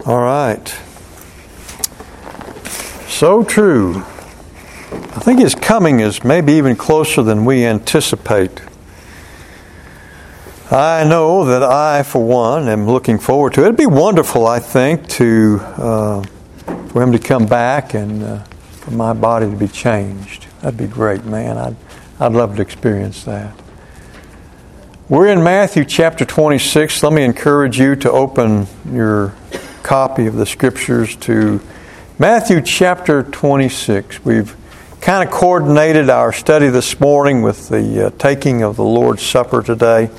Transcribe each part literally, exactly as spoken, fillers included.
All right. So true. I think His coming is maybe even closer than we anticipate. I know that I, for one, am looking forward to it. It'd be wonderful, I think, to uh, for Him to come back and uh, for my body to be changed. That'd be great, man. I'd I'd love to experience that. We're in Matthew chapter twenty-six. Let me encourage you to open your copy of the Scriptures to Matthew chapter twenty-six. We've kind of coordinated our study this morning with the uh, taking of the Lord's Supper today.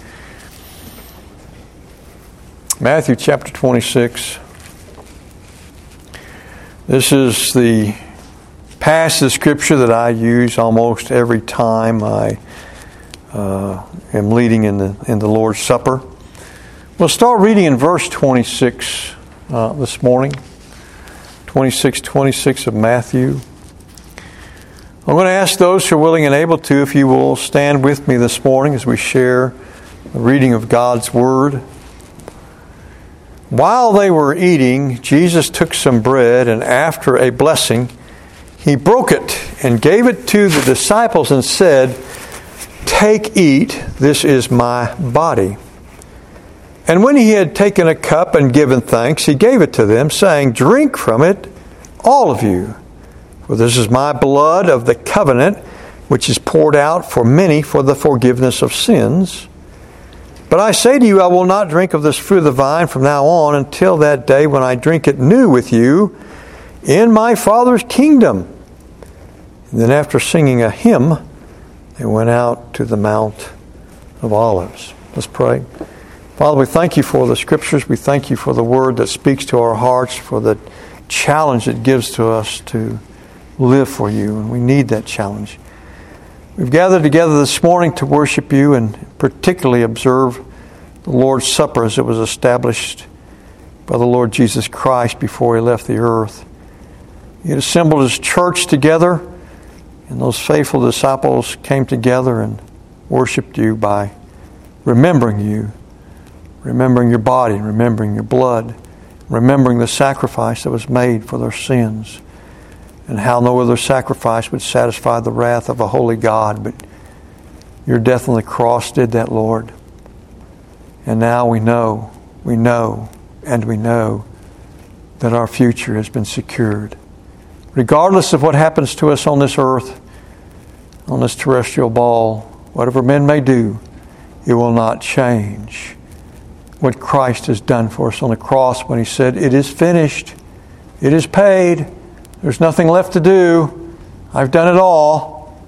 Matthew chapter twenty-six. This is the passage of Scripture that I use almost every time I uh, am leading in the in the Lord's Supper. We'll start reading in verse twenty-six uh, this morning. twenty-six twenty-six of Matthew. I'm going to ask those who are willing and able to, if you will stand with me this morning as we share the reading of God's Word. While they were eating, Jesus took some bread, and after a blessing, He broke it and gave it to the disciples and said, "Take, eat, this is my body." And when He had taken a cup and given thanks, He gave it to them, saying, "Drink from it, all of you. For this is my blood of the covenant, which is poured out for many for the forgiveness of sins. But I say to you, I will not drink of this fruit of the vine from now on until that day when I drink it new with you in my Father's kingdom." And then after singing a hymn, they went out to the Mount of Olives. Let's pray. Father, we thank You for the Scriptures. We thank You for the Word that speaks to our hearts, for the challenge it gives to us to live for You, and we need that challenge. We've gathered together this morning to worship You and particularly observe the Lord's Supper as it was established by the Lord Jesus Christ before He left the earth. He had assembled His church together, and those faithful disciples came together and worshiped You by remembering You, remembering Your body, remembering Your blood, remembering the sacrifice that was made for their sins, and how no other sacrifice would satisfy the wrath of a holy God, but Your death on the cross did that, Lord. And now we know, we know, and we know that our future has been secured. Regardless of what happens to us on this earth, on this terrestrial ball, whatever men may do, it will not change what Christ has done for us on the cross when He said, "It is finished. It is paid. There's nothing left to do. I've done it all."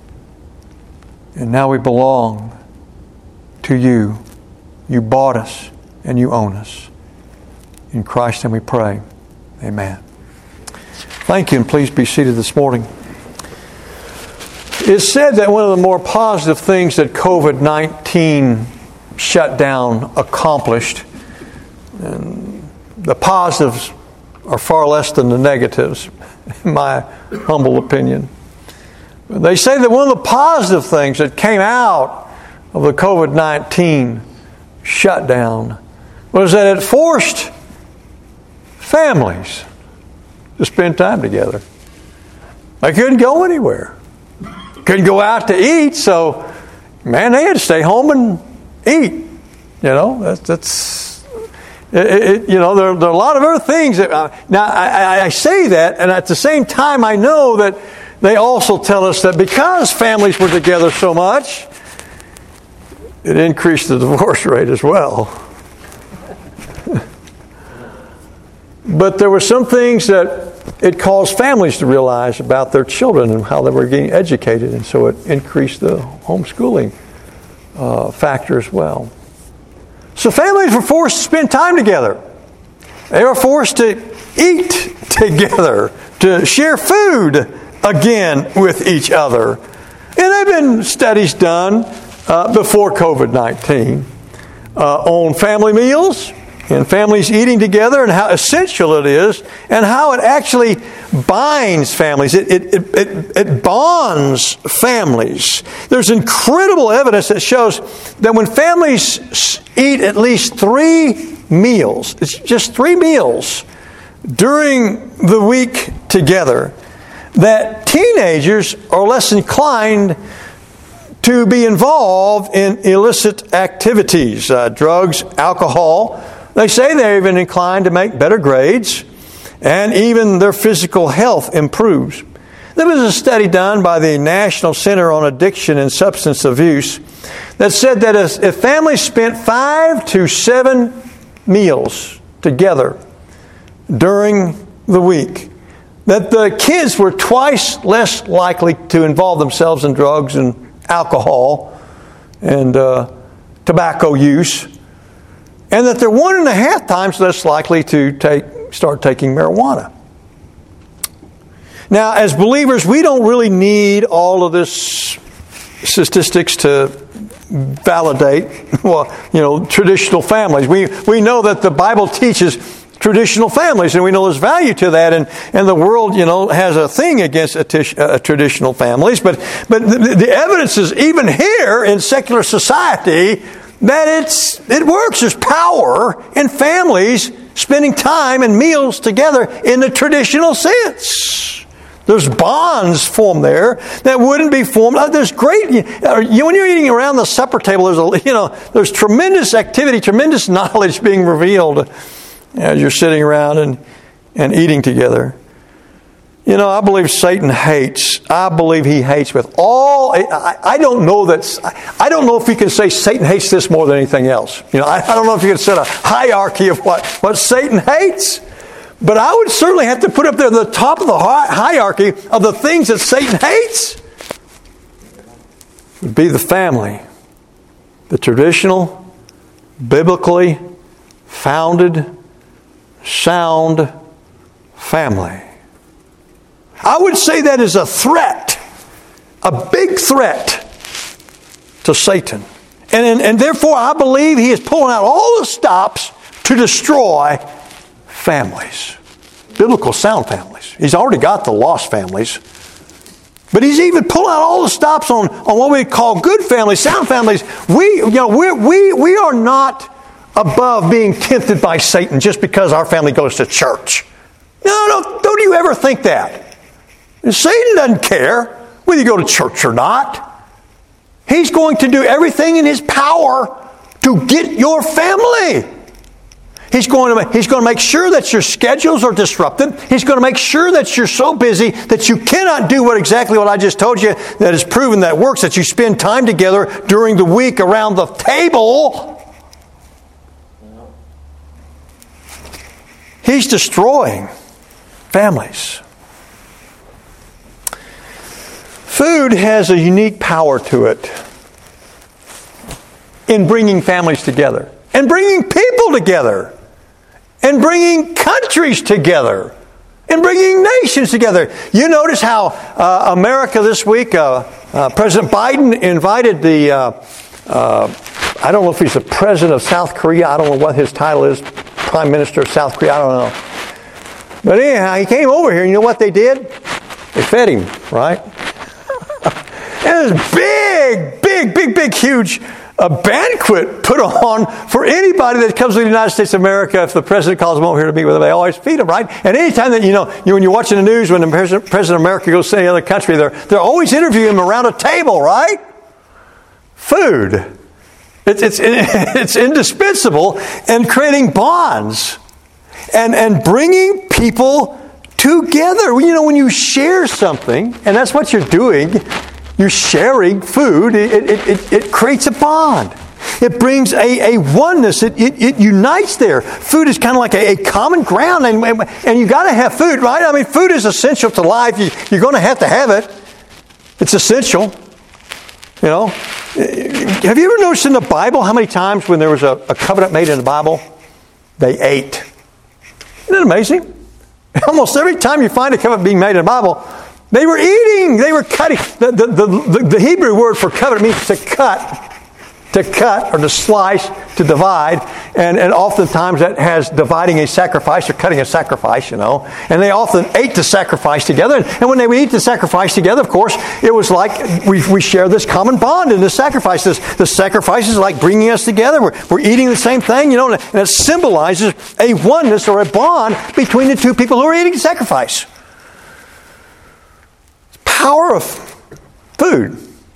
And now we belong to You. You bought us and You own us. In Christ's name we pray. Amen. Thank you, and please be seated this morning. It's said that one of the more positive things that covid nineteen shutdown accomplished, and the positives are far less than the negatives, in my humble opinion. They say that one of the positive things that came out of the covid nineteen shutdown was that it forced families to spend time together. They couldn't go anywhere. Couldn't go out to eat, so, man, they had to stay home and eat. You know, that's... that's It, it, you know, there, there are a lot of other things. That, uh, now, I, I say that, and at the same time, I know that they also tell us that because families were together so much, it increased the divorce rate as well. But there were some things that it caused families to realize about their children and how they were getting educated, and so it increased the homeschooling uh, factor as well. So families were forced to spend time together. They were forced to eat together, to share food again with each other. And there have been studies done uh, before covid nineteen uh, on family meals and families eating together and how essential it is and how it actually binds families. It, it, it, it, it bonds families. There's incredible evidence that shows that when families eat at least three meals, it's just three meals during the week together, that teenagers are less inclined to be involved in illicit activities, uh, drugs, alcohol. They say they're even inclined to make better grades, and even their physical health improves. There was a study done by the National Center on Addiction and Substance Abuse that said that if families spent five to seven meals together during the week, that the kids were twice less likely to involve themselves in drugs and alcohol and uh, tobacco use, and that they're one and a half times less likely to take start taking marijuana. Now, as believers, we don't really need all of this statistics to validate, well, you know, traditional families. We we know that the Bible teaches traditional families, and we know there's value to that, and, and the world, you know, has a thing against a tish, uh, traditional families, but but the, the evidence is even here in secular society that it's it works. There's power in families spending time and meals together in the traditional sense. There's bonds formed there that wouldn't be formed. There's great, you, when you're eating around the supper table, there's a, you know, there's tremendous activity, tremendous knowledge being revealed as you're sitting around and, and eating together. You know, I believe Satan hates. I believe he hates with all. I, I don't know that. I don't know if you can say Satan hates this more than anything else. You know, I, I don't know if you can set a hierarchy of what, what Satan hates. But I would certainly have to put up there the top of the hierarchy of the things that Satan hates would be the family, the traditional, biblically founded, sound family. I would say that is a threat, a big threat to Satan. And, and, and therefore I believe he is pulling out all the stops to destroy families. Biblical sound families. He's already got the lost families. But he's even pulling out all the stops on, on what we call good families, sound families. We, you know, we we we are not above being tempted by Satan just because our family goes to church. No, no, don't you ever think that. Satan doesn't care whether you go to church or not. He's going to do everything in his power to get your family. He's going to he's going to make sure that your schedules are disrupted. He's going to make sure that you're so busy that you cannot do what exactly what I just told you that is proven that works, that you spend time together during the week around the table. He's destroying families. Food has a unique power to it in bringing families together and bringing people together. And bringing countries together. And bringing nations together. You notice how uh, America this week, uh, uh, President Biden invited the, uh, uh, I don't know if he's the president of South Korea. I don't know what his title is. Prime Minister of South Korea. I don't know. But anyhow, he came over here and you know what they did? They fed him, right? And it was big, big, big, big, huge a banquet put on for anybody that comes to the United States of America. If the president calls them over here to meet with them, they always feed them, right? And anytime that, you know, you, when you're watching the news, when the president, president of America goes to any other country, they're, they're always interviewing him around a table, right? Food. It's, it's, it's indispensable in creating bonds and, and bringing people together. You know, when you share something, and that's what you're doing, you're sharing food, it, it, it, it creates a bond. It brings a, a oneness. It, it, it unites there. Food is kind of like a, a common ground, and, and you got to have food, right? I mean, food is essential to life. You, you're going to have to have it. It's essential. You know, have you ever noticed in the Bible how many times when there was a, a covenant made in the Bible, they ate? Isn't it amazing? Almost every time you find a covenant being made in the Bible, they were eating. They were cutting. The, the, the, the Hebrew word for covenant means to cut, to cut or to slice, to divide, and, and oftentimes that has dividing a sacrifice or cutting a sacrifice, you know. And they often ate the sacrifice together. And, and when they would eat the sacrifice together, of course, it was like we, we share this common bond in the sacrifice. This, the sacrifice is like bringing us together. We're, we're eating the same thing, you know, and it symbolizes a oneness or a bond between the two people who are eating the sacrifice. Power of food.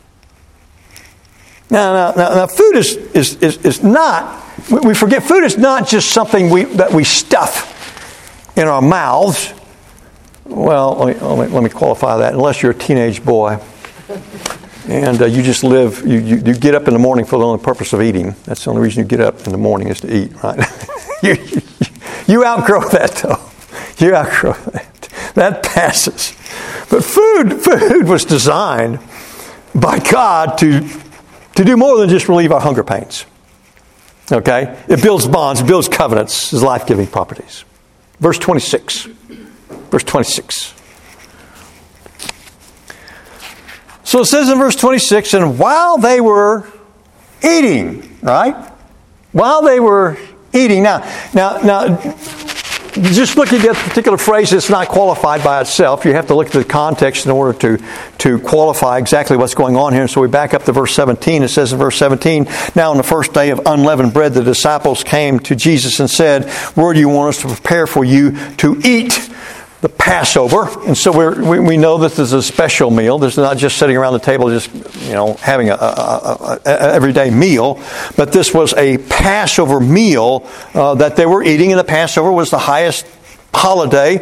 Now, now, now, now food is, is, is, is not, we forget food is not just something we, that we stuff in our mouths. Well, let me, let me, let me qualify that. Unless you're a teenage boy and uh, you just live, you, you, you get up in the morning for the only purpose of eating. That's the only reason you get up in the morning is to eat, right? you, you, you outgrow that, though. You outgrow that. That passes. But food, food was designed by God to To do more than just relieve our hunger pains. Okay? It builds bonds, it builds covenants, has life-giving properties. Verse twenty-six. Verse twenty-six. So it says in verse twenty-six, and while they were eating, right? While they were eating. Now, now, now, just looking at the particular phrase, it's not qualified by itself. You have to look at the context in order to, to qualify exactly what's going on here. And so we back up to verse seventeen. It says in verse seventeen, now on the first day of unleavened bread, the disciples came to Jesus and said, where do you want us to prepare for you to eat the Passover? And so we're, we we know that this is a special meal. This is not just sitting around the table, just you know having a, a, a, a everyday meal, but this was a Passover meal uh, that they were eating. And the Passover was the highest holiday,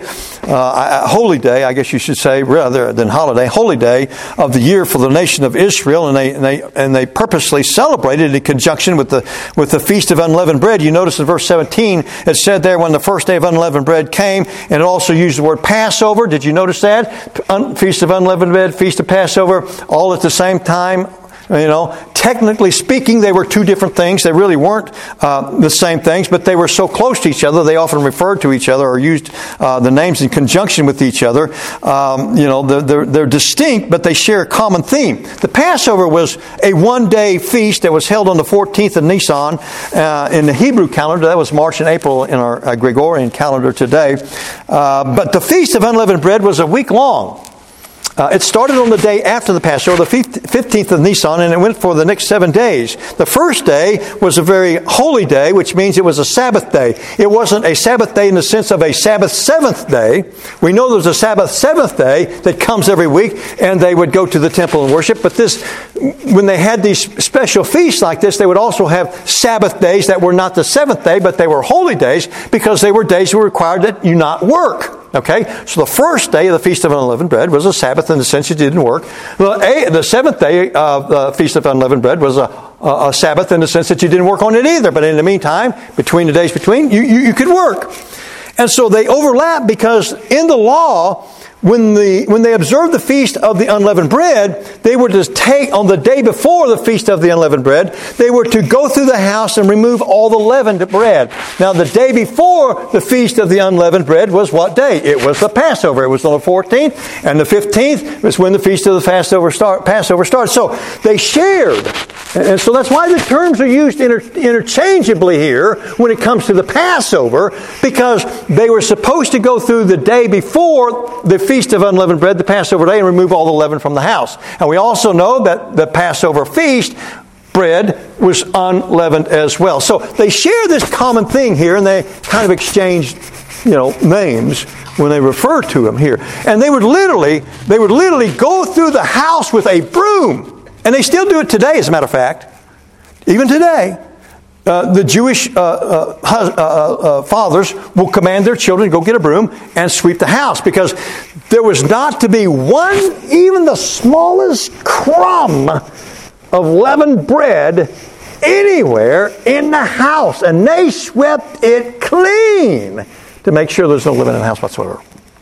uh, holy day, I guess you should say, rather than holiday, holy day of the year for the nation of Israel, and they and they and they purposely celebrated in conjunction with the with the feast of unleavened bread. You notice in verse seventeen, it said there when the first day of unleavened bread came, and it also used the word Passover. Did you notice that? Feast of unleavened bread, feast of Passover, all at the same time. You know, technically speaking, they were two different things. They really weren't uh, the same things, but they were so close to each other, they often referred to each other or used uh, the names in conjunction with each other. Um, you know, they're, they're, they're distinct, but they share a common theme. The Passover was a one-day feast that was held on the fourteenth of Nisan uh, in the Hebrew calendar. That was March and April in our uh, Gregorian calendar today. Uh, but the Feast of Unleavened Bread was a week long. Uh, it started on the day after the Passover, the fifteenth of Nisan, and it went for the next seven days. The first day was a very holy day, which means it was a Sabbath day. It wasn't a Sabbath day in the sense of a Sabbath seventh day. We know there's a Sabbath seventh day that comes every week, and they would go to the temple and worship. But this, when they had these special feasts like this, they would also have Sabbath days that were not the seventh day, but they were holy days because they were days that were required that you not work. Okay, so the first day of the Feast of Unleavened Bread was a Sabbath in the sense it didn't work. The, eight, the seventh day of the Feast of Unleavened Bread was a, a, a Sabbath in the sense that you didn't work on it either. But in the meantime, between the days between, you, you, you could work. And so they overlap because in the law, when the when they observed the Feast of the Unleavened Bread, they were to take, on the day before the Feast of the Unleavened Bread, they were to go through the house and remove all the leavened bread. Now, the day before the Feast of the Unleavened Bread was what day? It was the Passover. It was on the fourteenth, and the fifteenth was when the Feast of the Passover, start, Passover started. So, they shared. And so that's why the terms are used inter- interchangeably here when it comes to the Passover, because they were supposed to go through the day before the Feast of Unleavened Bread, the Passover day, and remove all the leaven from the house. And we also know that the Passover feast bread was unleavened as well. So they share this common thing here, and they kind of exchange, you know, names when they refer to them here. And they would literally, they would literally go through the house with a broom. And they still do it today, as a matter of fact. Even today, uh, the Jewish uh, uh, uh, uh, fathers will command their children to go get a broom and sweep the house, because there was not to be one, even the smallest crumb of leavened bread anywhere in the house. And they swept it clean to make sure there's no leaven in the house whatsoever.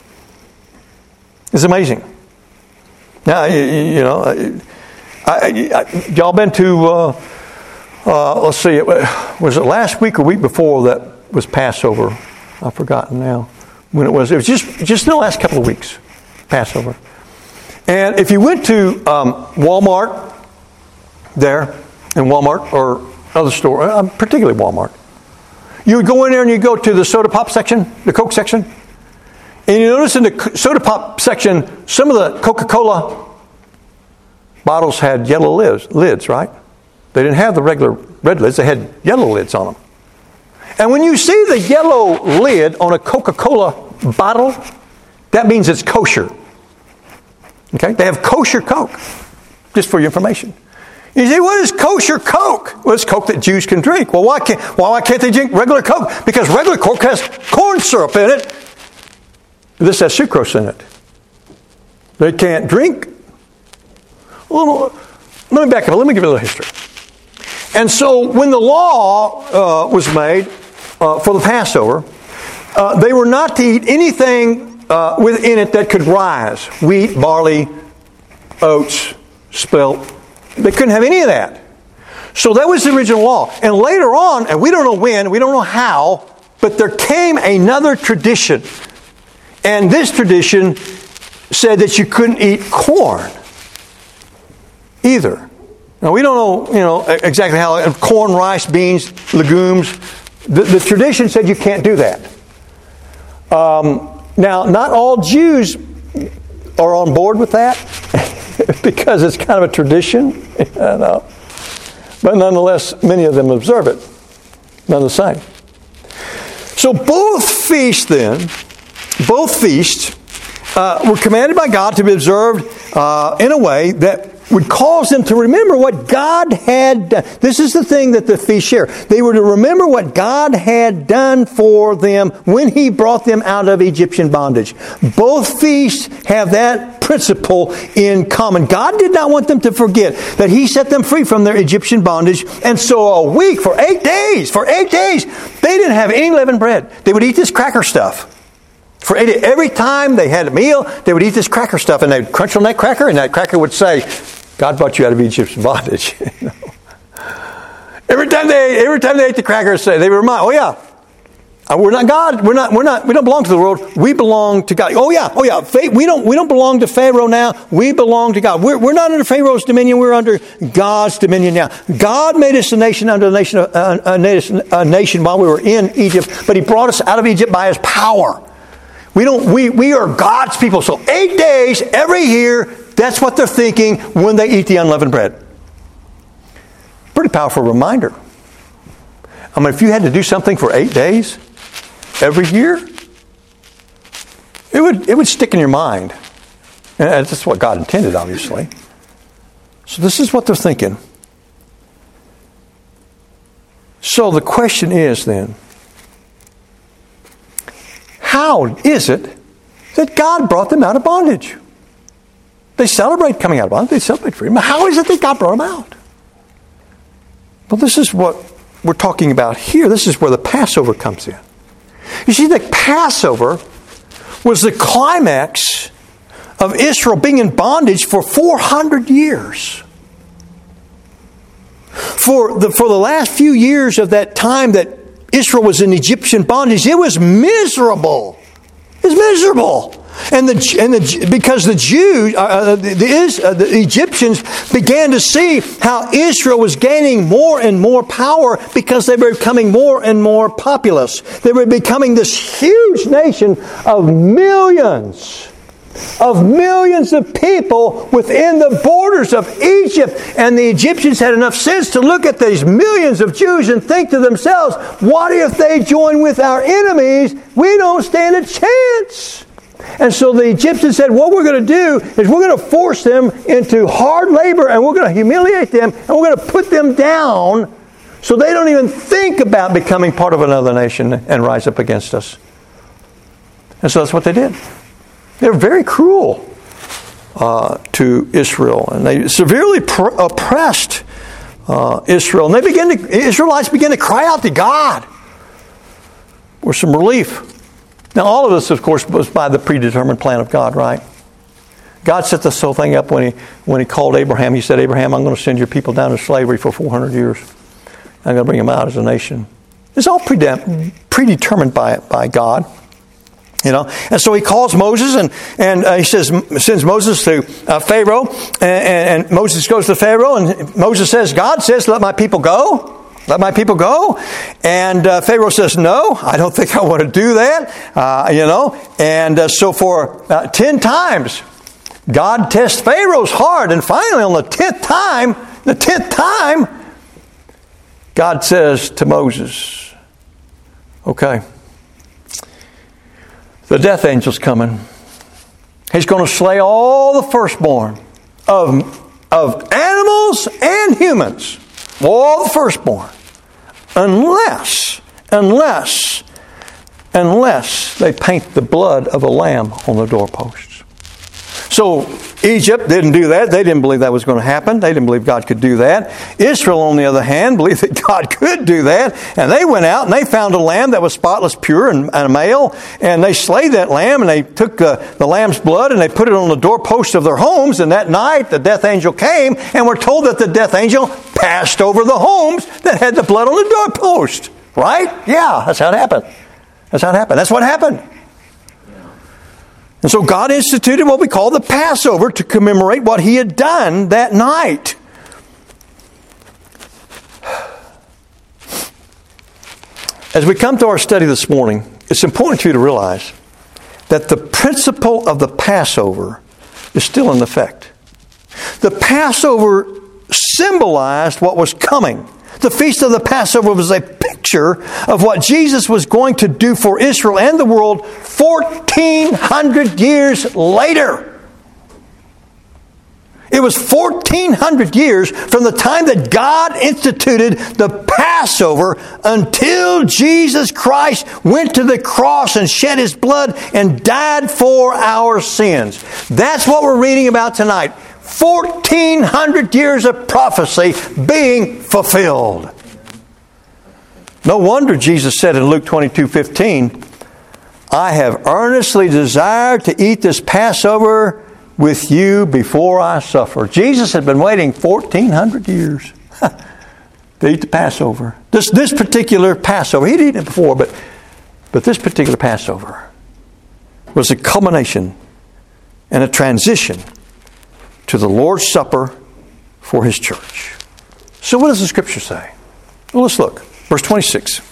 It's amazing. Now, you, you know... I, I, y'all been to, uh, uh, let's see, it, was it last week or week before that was Passover? I've forgotten now when it was. It was just, just in the last couple of weeks, Passover. And if you went to um, Walmart there, in Walmart, or other store, uh, particularly Walmart. You would go in there and you go to the soda pop section, the Coke section, and you notice in the soda pop section, some of the Coca-Cola bottles had yellow lids, lids, right? They didn't have the regular red lids, they had yellow lids on them. And when you see the yellow lid on a Coca-Cola bottle, that means it's kosher. Okay? They have kosher Coke, just for your information. You say, what is kosher Coke? Well, it's Coke that Jews can drink. Well, why can't, well, why can't they drink regular Coke? Because regular Coke has corn syrup in it. This has sucrose in it. They can't drink. Well, let me back up. Let me give you a little history. And so when the law uh, was made uh, for the Passover, uh, they were not to eat anything uh, within it that could rise. Wheat, barley, oats, spelt. They couldn't have any of that. So that was the original law. And later on, and we don't know when, we don't know how, but there came another tradition. And this tradition said that you couldn't eat corn either. Now, we don't know, you know, exactly how, corn, rice, beans, legumes. The, the tradition said you can't do that. Um, now, not all Jews are on board with that because it's kind of a tradition, you know. But nonetheless, many of them observe it. None the same. So both feasts then, both feasts uh, were commanded by God to be observed uh, in a way that would cause them to remember what God had done. This is the thing that the feasts share. They were to remember what God had done for them when He brought them out of Egyptian bondage. Both feasts have that principle in common. God did not want them to forget that He set them free from their Egyptian bondage. And so a week, for eight days, for eight days, they didn't have any leavened bread. They would eat this cracker stuff. For eight, every time they had a meal, they would eat this cracker stuff, and they'd crunch on that cracker, and that cracker would say, God brought you out of Egypt's bondage. You know? Every time they, every time they ate the crackers, they were remind, oh yeah, we're not God. We're not. We're not. We don't belong to the world. We belong to God. Oh yeah. Oh yeah. We don't. We don't belong to Pharaoh now. We belong to God. We're, we're not under Pharaoh's dominion. We're under God's dominion now. God made us a nation under a nation, uh, a nation, a nation while we were in Egypt, but He brought us out of Egypt by His power. We don't. We we are God's people. So eight days every year. That's what they're thinking when they eat the unleavened bread. Pretty powerful reminder. I mean, if you had to do something for eight days every year, it would it would stick in your mind. And that's what God intended, obviously. So this is what they're thinking. So the question is then, how is it that God brought them out of bondage? They celebrate coming out of bondage. They celebrate freedom. How is it that God brought them out? Well, this is what we're talking about here. This is where the Passover comes in. You see, the Passover was the climax of Israel being in bondage for four hundred years. For the, for the last few years of that time that Israel was in Egyptian bondage, it was miserable. It was miserable. And the and the because the Jews, uh, the, the, uh, the Egyptians began to see how Israel was gaining more and more power because they were becoming more and more populous. They were becoming this huge nation of millions, of millions of people within the borders of Egypt. And the Egyptians had enough sense to look at these millions of Jews and think to themselves, what if they join with our enemies? We don't stand a chance. And so the Egyptians said, what we're going to do is we're going to force them into hard labor, and we're going to humiliate them, and we're going to put them down so they don't even think about becoming part of another nation and rise up against us. And so that's what they did. They were very cruel uh, to Israel, and they severely pr- oppressed uh, Israel. And they began to, Israelites began to cry out to God for some relief. Now, all of this, of course, was by the predetermined plan of God, right? God set this whole thing up when he when he called Abraham. He said, Abraham, I'm going to send your people down to slavery for four hundred years. I'm going to bring them out as a nation. It's all predetermined by by God. You know, and so he calls Moses, and and uh, he says sends Moses to uh, Pharaoh, and, and Moses goes to Pharaoh, and Moses says, God says, let my people go. Let my people go. And uh, Pharaoh says, no, I don't think I want to do that. Uh, you know, and uh, so for uh, ten times, God tests Pharaoh's heart. And finally, on the tenth time, the tenth time, God says to Moses, okay, the death angel's coming. He's going to slay all the firstborn of, of animals and humans. All the firstborn. Unless, unless, unless they paint the blood of a lamb on the doorposts. So Egypt didn't do that. They didn't believe that was going to happen. They didn't believe God could do that. Israel, on the other hand, believed that God could do that. And they went out and they found a lamb that was spotless, pure, and, and a male. And they slayed that lamb and they took uh, the lamb's blood and they put it on the doorpost of their homes. And that night the death angel came, and we're told that the death angel passed over the homes that had the blood on the doorpost. Right? Yeah, that's how it happened. That's how it happened. That's what happened. And so God instituted what we call the Passover to commemorate what He had done that night. As we come to our study this morning, it's important for you to realize that the principle of the Passover is still in effect. The Passover symbolized what was coming. The Feast of the Passover was a picture of what Jesus was going to do for Israel and the world fourteen hundred years later. It was fourteen hundred years from the time that God instituted the Passover until Jesus Christ went to the cross and shed His blood and died for our sins. That's what we're reading about tonight. fourteen hundred years of prophecy being fulfilled. No wonder Jesus said in Luke twenty-two fifteen, I have earnestly desired to eat this Passover with you before I suffer. Jesus had been waiting fourteen hundred years to eat the Passover. This, this particular Passover, he'd eaten it before, but, but this particular Passover was a culmination and a transition to the Lord's Supper for His church. So what does the Scripture say? Well, let's look. Verse twenty-six.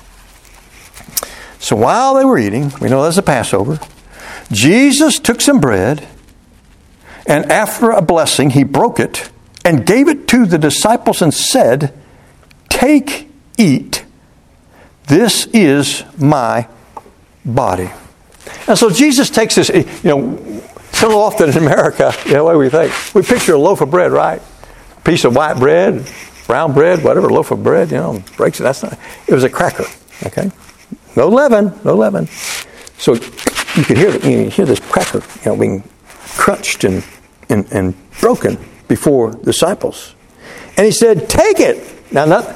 So while they were eating, we know that's the Passover, Jesus took some bread, and after a blessing, He broke it and gave it to the disciples and said, take, eat. This is my body. And so Jesus takes this, you know, so often in America, you know, what do we think? We picture a loaf of bread, right? A piece of white bread, brown bread, whatever, loaf of bread, you know, breaks it. That's not, it was a cracker, okay? No leaven, no leaven. So you could hear, you hear this cracker, you know, being crunched and, and, and broken before disciples. And He said, take it. Now, not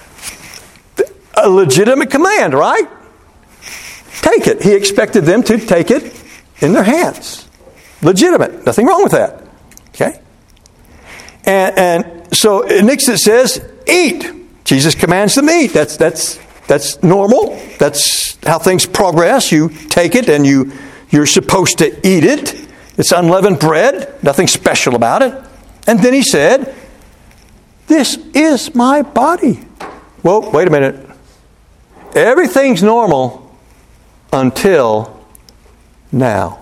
a legitimate command, right? Take it. He expected them to take it in their hands. Legitimate. Nothing wrong with that. Okay? And, and so next it says, eat. Jesus commands them to eat. That's that's that's normal. That's how things progress. You take it and you you're supposed to eat it. It's unleavened bread. Nothing special about it. And then He said, this is my body. Well, wait a minute. Everything's normal until now.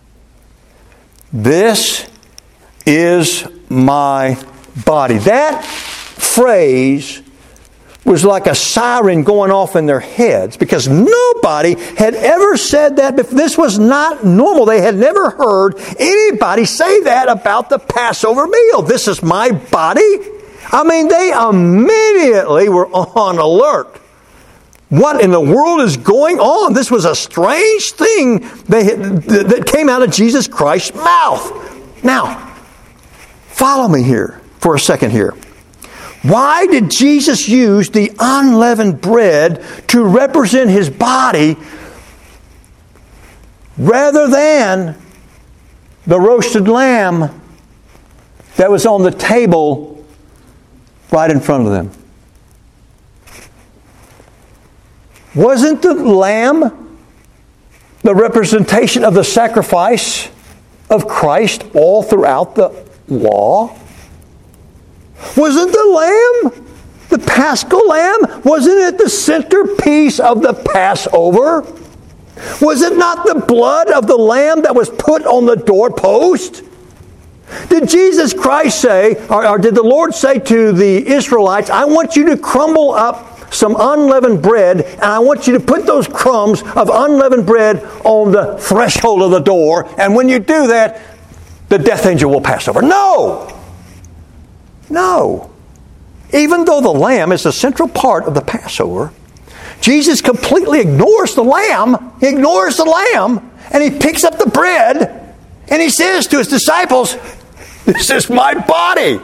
This is my body. That phrase was like a siren going off in their heads because nobody had ever said that before. This was not normal. They had never heard anybody say that about the Passover meal. This is my body. I mean, they immediately were on alert. What in the world is going on? This was a strange thing they had, that came out of Jesus Christ's mouth. Now, follow me here for a second here. Why did Jesus use the unleavened bread to represent His body rather than the roasted lamb that was on the table right in front of them? Wasn't the lamb the representation of the sacrifice of Christ all throughout the law? Wasn't the lamb The Paschal Lamb, wasn't it the centerpiece of the Passover? Was it not the blood of the Lamb that was put on the doorpost? Did Jesus Christ say, or, or did the Lord say to the Israelites, I want you to crumble up some unleavened bread, and I want you to put those crumbs of unleavened bread on the threshold of the door, and when you do that, the death angel will pass over? No! No. Even though the lamb is a central part of the Passover, Jesus completely ignores the lamb. He ignores the lamb, and he picks up the bread, and he says to his disciples, this is my body.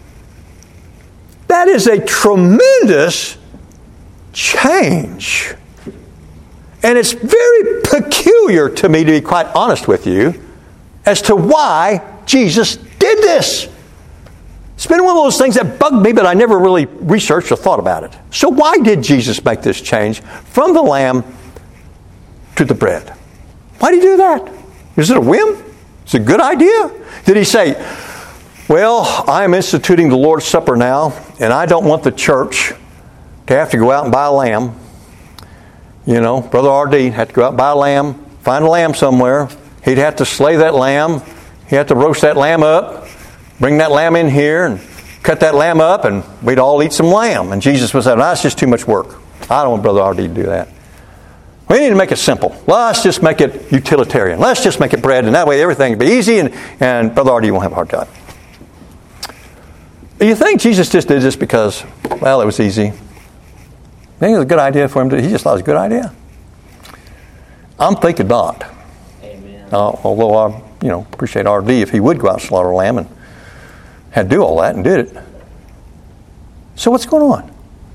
That is a tremendous change. And it's very peculiar to me, to be quite honest with you, as to why Jesus did this. It's been one of those things that bugged me, but I never really researched or thought about it. So why did Jesus make this change from the lamb to the bread? Why did he do that? Is it a whim? Is it a good idea? Did he say, well, I am instituting the Lord's Supper now, and I don't want the church to have to go out and buy a lamb. You know, Brother R D had to go out and buy a lamb, find a lamb somewhere. He'd have to slay that lamb. He'd have to roast that lamb up. Bring that lamb in here and cut that lamb up, and we'd all eat some lamb. And Jesus was saying, no, that's just too much work. I don't want Brother R D to do that. We need to make it simple. Let's just make it utilitarian. Let's just make it bread, and that way everything will be easy, and, and Brother R D won't have a hard time. Do you think Jesus just did this because, well, it was easy? You think it was a good idea for him to, he just thought it was a good idea? I'm thinking not. Amen. Uh, although I, you know, appreciate R D if he would go out and slaughter a lamb and had to do all that and did it. So what's going on?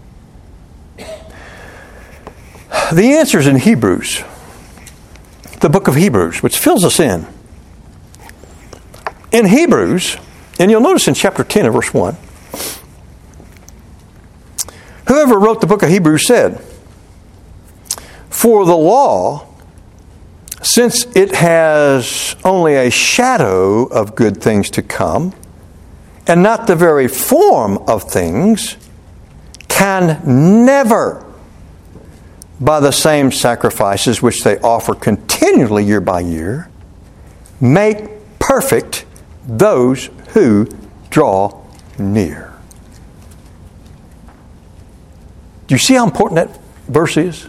The answer is in Hebrews, the book of Hebrews, which fills us in. In Hebrews, and you'll notice in chapter ten of verse one, whoever wrote the book of Hebrews said, for the law, since it has only a shadow of good things to come, and not the very form of things, can never, by the same sacrifices which they offer continually year by year, make perfect those who draw near. Do you see how important that verse is?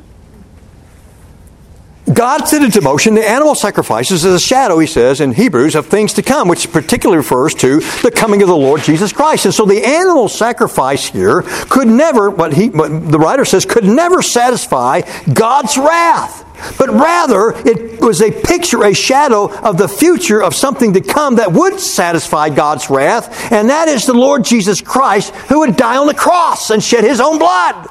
God set into motion the animal sacrifices as a shadow, he says, in Hebrews, of things to come, which particularly refers to the coming of the Lord Jesus Christ. And so the animal sacrifice here could never, what, he, what the writer says, could never satisfy God's wrath. But rather, it was a picture, a shadow of the future of something to come that would satisfy God's wrath. And that is the Lord Jesus Christ, who would die on the cross and shed his own blood.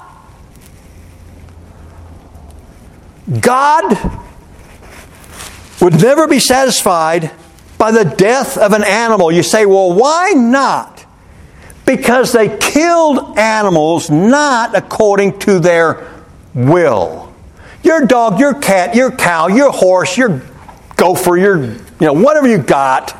God would never be satisfied by the death of an animal. You say, well, why not? Because they killed animals not according to their will. Your dog, your cat, your cow, your horse, your gopher, your, you know, whatever you got,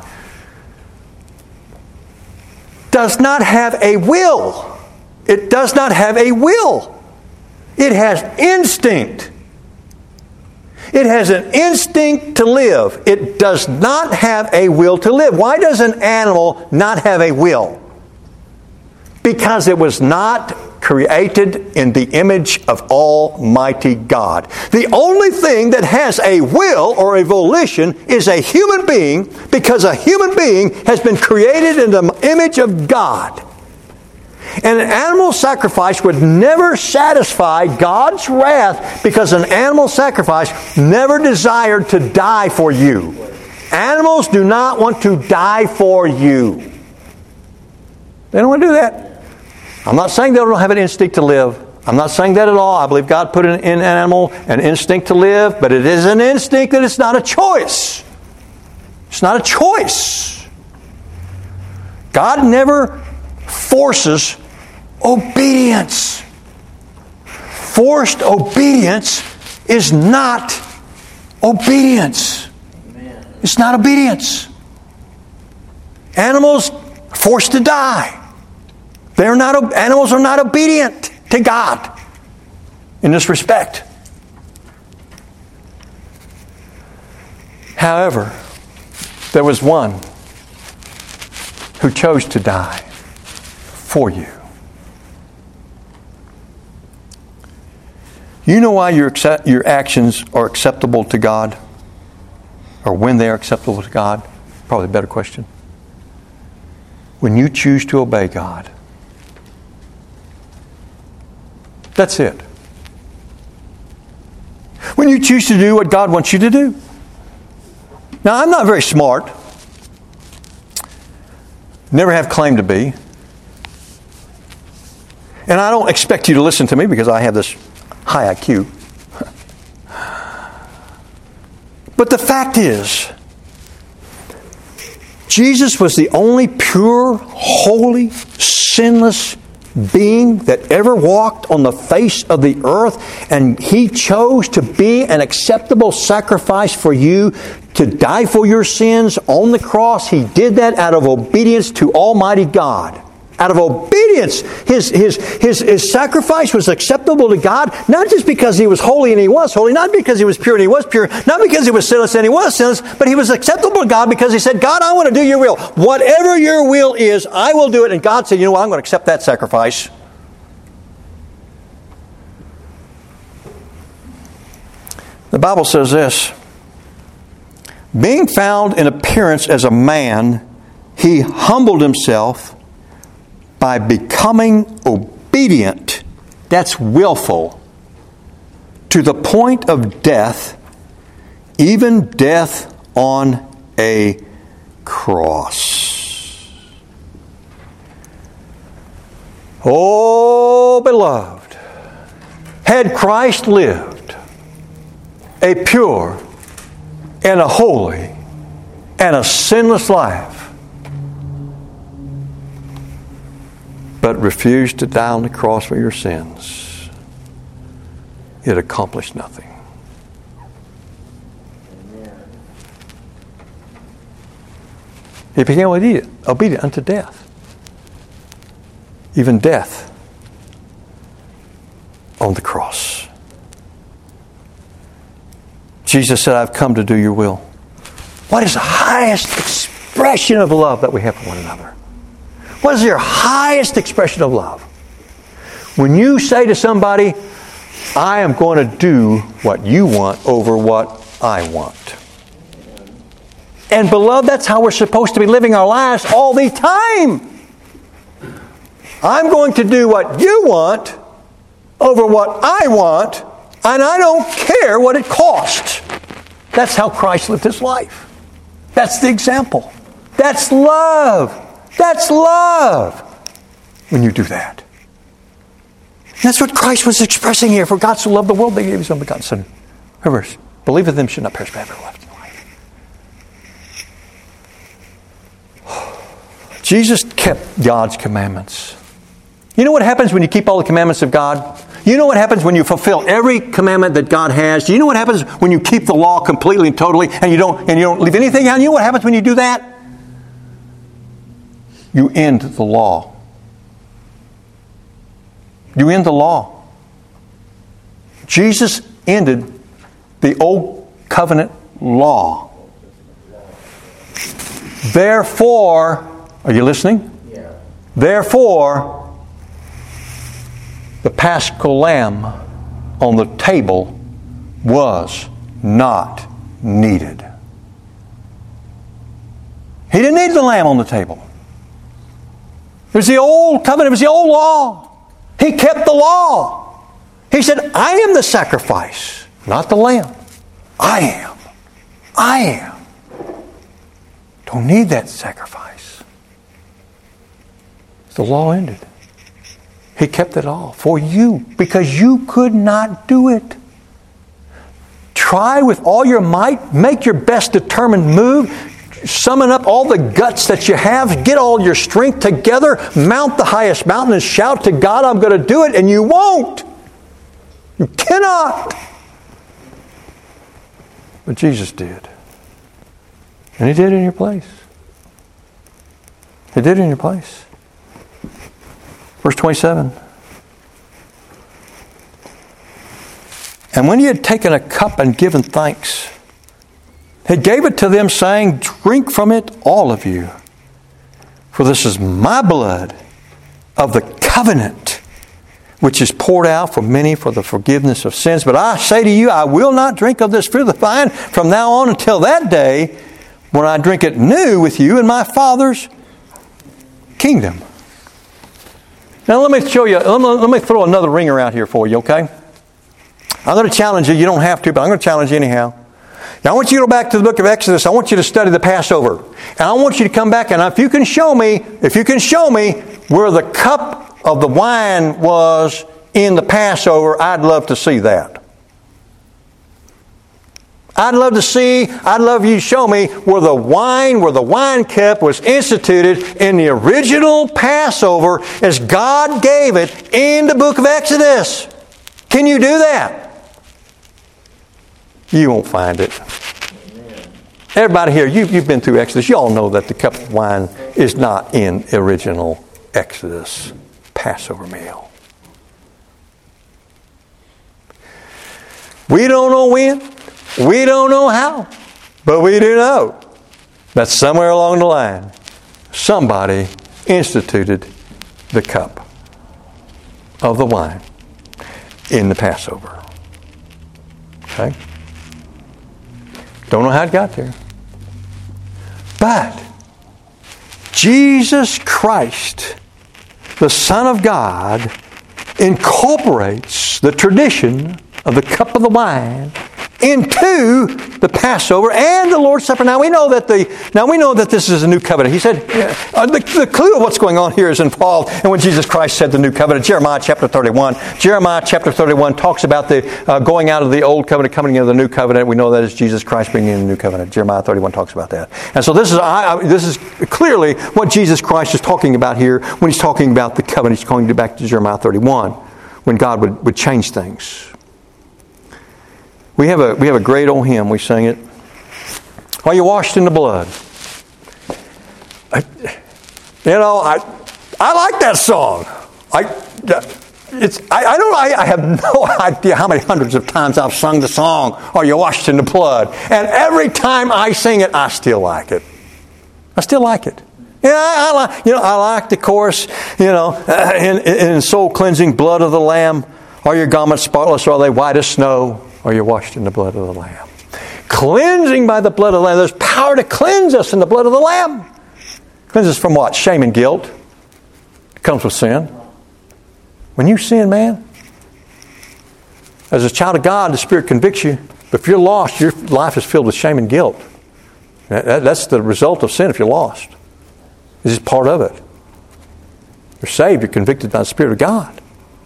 does not have a will. It does not have a will. It has instinct. It has an instinct to live. It does not have a will to live. Why does an animal not have a will? Because it was not created in the image of Almighty God. The only thing that has a will or a volition is a human being, because a human being has been created in the image of God. And an animal sacrifice would never satisfy God's wrath, because an animal sacrifice never desired to die for you. Animals do not want to die for you. They don't want to do that. I'm not saying they don't have an instinct to live. I'm not saying that at all. I believe God put in an animal an instinct to live, but it is an instinct that it's not a choice. It's not a choice. God never forces obedience. Forced obedience is not obedience. Amen. It's not obedience. Animals are forced to die. They're not, animals are not obedient to God in this respect. However, there was one who chose to die for you. You know why your, accept, your actions are acceptable to God? Or when they are acceptable to God? Probably a better question. When you choose to obey God. That's it. When you choose to do what God wants you to do. Now, I'm not very smart. Never have claimed to be. And I don't expect you to listen to me because I have this high I Q. But the fact is, Jesus was the only pure, holy, sinless being that ever walked on the face of the earth, and He chose to be an acceptable sacrifice for you, to die for your sins on the cross. He did that out of obedience to Almighty God. Out of obedience, his, his, his, his sacrifice was acceptable to God, not just because He was holy and He was holy, not because He was pure and He was pure, not because He was sinless and He was sinless, but He was acceptable to God because He said, God, I want to do your will. Whatever your will is, I will do it. And God said, you know what, I'm going to accept that sacrifice. The Bible says this, being found in appearance as a man, He humbled Himself by becoming obedient, that's willful, to the point of death, even death on a cross. Oh, beloved, had Christ lived a pure and a holy and a sinless life, but refused to die on the cross for your sins, it accomplished nothing. He became obedient, obedient unto death. Even death on the cross. Jesus said, I've come to do your will. What is the highest expression of love that we have for one another? What is your highest expression of love? When you say to somebody, I am going to do what you want over what I want. And beloved, that's how we're supposed to be living our lives all the time. I'm going to do what you want over what I want, and I don't care what it costs. That's how Christ lived His life. That's the example. That's love. That's love when you do that. That's what Christ was expressing here. For God so loved the world, that He gave His only begotten Son. Whoever believeth in Him should not perish but have everlasting life. Jesus kept God's commandments. You know what happens when you keep all the commandments of God? You know what happens when you fulfill every commandment that God has? Do you know what happens when you keep the law completely and totally and you don't and you don't leave anything out? You know what happens when you do that? You end the law. You end the law. Jesus ended the old covenant law. Therefore, are you listening? Yeah. Therefore, the Paschal lamb on the table was not needed. He didn't need the lamb on the table. It was the old covenant. It was the old law. He kept the law. He said, I am the sacrifice, not the lamb. I am. I am. Don't need that sacrifice. The law ended. He kept it all for you because you could not do it. Try with all your might. Make your best determined move. Summon up all the guts that you have. Get all your strength together. Mount the highest mountain and shout to God, I'm going to do it. And you won't. You cannot. But Jesus did. And He did it in your place. He did it in your place. Verse twenty-seven. And when he had taken a cup and given thanks, he gave it to them, saying, drink from it, all of you. For this is my blood of the covenant, which is poured out for many for the forgiveness of sins. But I say to you, I will not drink of this fruit of the vine from now on until that day when I drink it new with you in my Father's kingdom. Now let me show you, let me, let me throw another ringer out here for you, okay? I'm going to challenge you. You don't have to, but I'm going to challenge you anyhow. Now I want you to go back to the book of Exodus. I want you to study the Passover. And I want you to come back and if you can show me, if you can show me where the cup of the wine was in the Passover, I'd love to see that. I'd love to see, I'd love you to show me where the wine, where the wine cup was instituted in the original Passover as God gave it in the book of Exodus. Can you do that? You won't find it. Everybody here, you, you've been through Exodus. You all know that the cup of wine is not in original Exodus Passover meal. We don't know when. We don't know how. But we do know that somewhere along the line, somebody instituted the cup of the wine in the Passover. Okay? Don't know how it got there. But Jesus Christ, the Son of God, incorporates the tradition of the cup of the wine into the Passover and the Lord's Supper. Now we know that the now we know that this is a new covenant. He said uh, the, the clue of what's going on here is involved in when Jesus Christ said the new covenant. Jeremiah chapter thirty-one. Jeremiah chapter thirty-one talks about the uh, going out of the old covenant, coming into the new covenant. We know that is Jesus Christ bringing in the new covenant. Jeremiah thirty-one talks about that. And so this is I, I, this is clearly what Jesus Christ is talking about here when he's talking about the covenant. He's going back to Jeremiah thirty-one when God would, would change things. We have a we have a great old hymn. We sing it. Are you washed in the blood? I, you know, I I like that song. I it's I, I don't I, I have no idea how many hundreds of times I've sung the song. Are you washed in the blood? And every time I sing it, I still like it. I still like it. Yeah, I, I like you know I like the chorus. You know, in, in soul cleansing blood of the Lamb. Are your garments spotless? Or are they white as snow? Or you're washed in the blood of the Lamb. Cleansing by the blood of the Lamb. There's power to cleanse us in the blood of the Lamb. Cleanse us from what? Shame and guilt. It comes with sin. When you sin, man, as a child of God, the Spirit convicts you. But if you're lost, your life is filled with shame and guilt. That's the result of sin if you're lost. This is part of it. You're saved. You're convicted by the Spirit of God.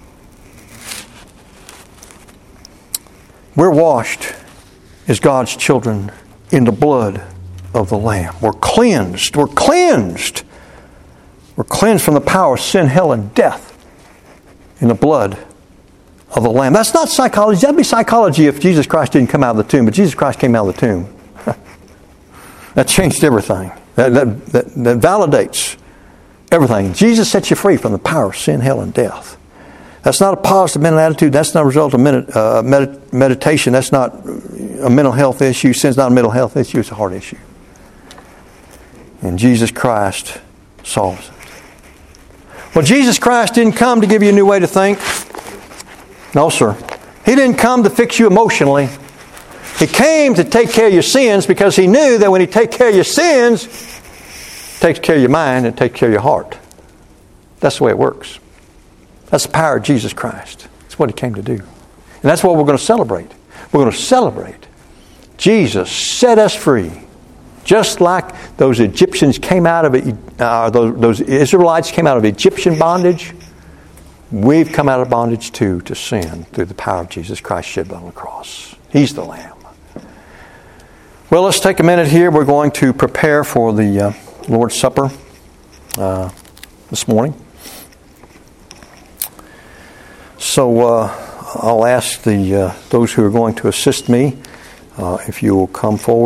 We're washed as God's children in the blood of the Lamb. We're cleansed. We're cleansed. We're cleansed from the power of sin, hell, and death in the blood of the Lamb. That's not psychology. That'd be psychology if Jesus Christ didn't come out of the tomb. But Jesus Christ came out of the tomb. That changed everything. That, that, that, that validates everything. Jesus sets you free from the power of sin, hell, and death. That's not a positive mental attitude. That's not a result of med- uh, med- meditation. That's not a mental health issue. Sin's not a mental health issue. It's a heart issue. And Jesus Christ solves it. Well, Jesus Christ didn't come to give you a new way to think. No, sir. He didn't come to fix you emotionally. He came to take care of your sins because He knew that when He takes care of your sins, He takes care of your mind and takes care of your heart. That's the way it works. That's the power of Jesus Christ. That's what He came to do. And that's what we're going to celebrate. We're going to celebrate. Jesus set us free. Just like those Egyptians came out of it, uh, those, those Israelites came out of Egyptian bondage, we've come out of bondage too to sin through the power of Jesus Christ shed blood on the cross. He's the Lamb. Well, let's take a minute here. We're going to prepare for the uh, Lord's Supper uh, this morning. So uh, I'll ask the uh, those who are going to assist me uh, if you will come forward.